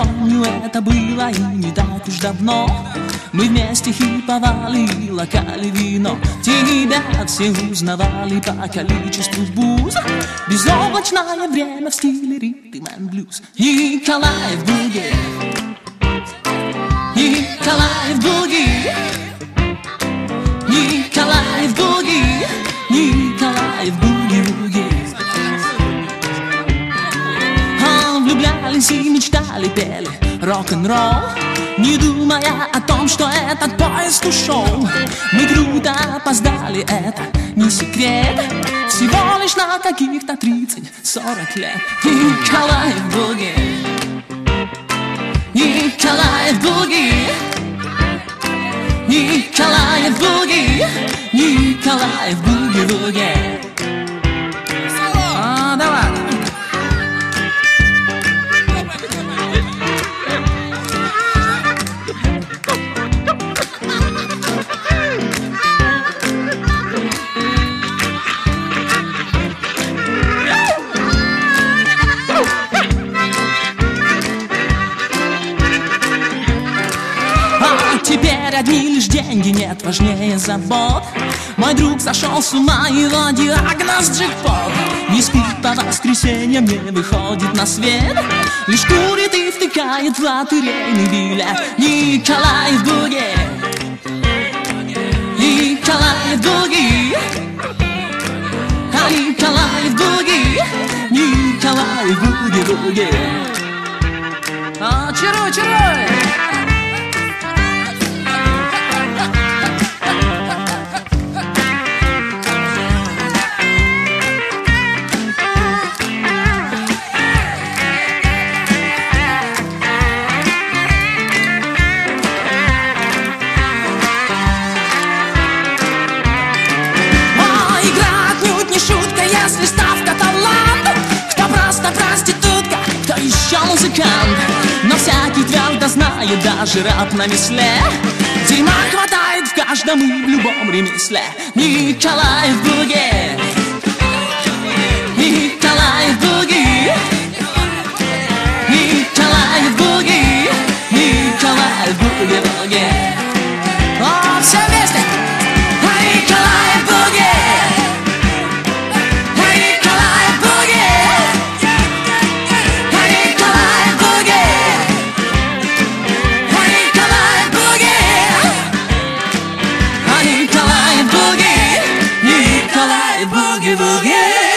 помню, это было и не так уж давно. Мы вместе хиповали и локали вино. Тебя все узнавали по количеству буз. Безоблачное время в стиле ритм and блюз. Николаев буги, Николаев буги, Николаев буги, Николаев буги-буги. Влюблялись и мечтали, пели рок-н-ролл, не думая о том, что этот поезд ушел. Мы круто опоздали, это не секрет, всего лишь на каких-то 30-40 лет. Николаев буги, Николаев буги, Николаев буги, Николаев буги-буги. Давай. Теперь одни лишь деньги, нет важнее забот. Мой друг сошел с ума, его диагноз джекпот. Не спит по воскресеньям, не выходит на свет, лишь курит и втыкает в лотерейный билет. Николаев буги, Николаев буги, Николаев буги, Николаев буги-буги. Чаруй, чаруй! Если ставка талант, кто просто проститутка, кто еще музыкант. Но всякий твердо знает, даже раб на весле, дерьма хватает в каждом и в любом ремесле. Николаев буги, Николаев буги, Николаев буги, Николаев буги-буги. Все вместе! Николаев буги! Boogie, boogie.